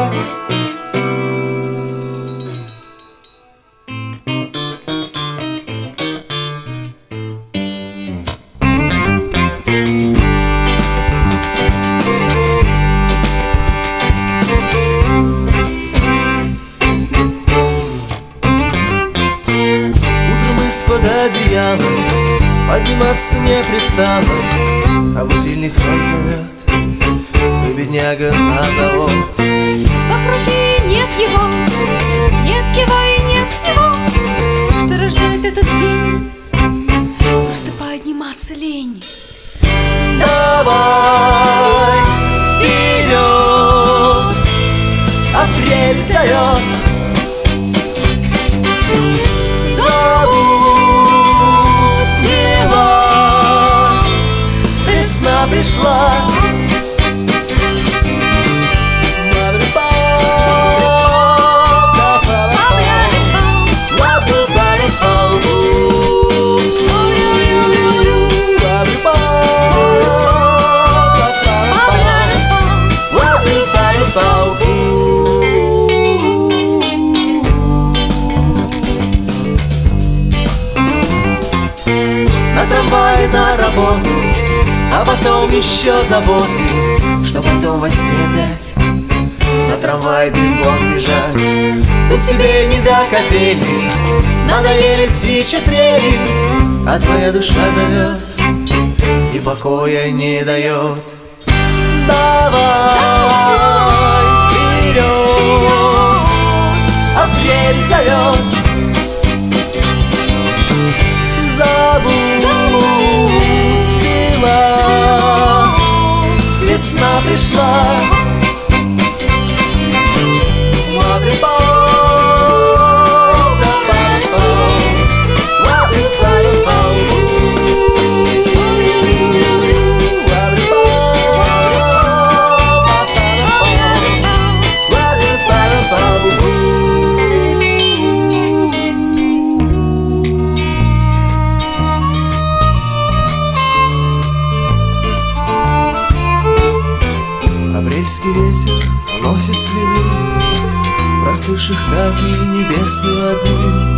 Под одеялом подниматься непрестанно, а будильник ноль зовет, и бедняга на завод. Взмах руки, нет его и нет всего, что рождает этот день. Просто подниматься лень. Давай вперед, апрель зовет. Пришла. На трамвае на работу, а потом еще заботы, что потом во сне опять на трамвай бегом бежать. Тут тебе не до капели, надоели птичьи трели, а твоя душа зовет и покоя не дает. Давай вперед, апрель зовет. Забудь дела, весна пришла. Апрельский ветер уносит следы простывших капель небесной воды.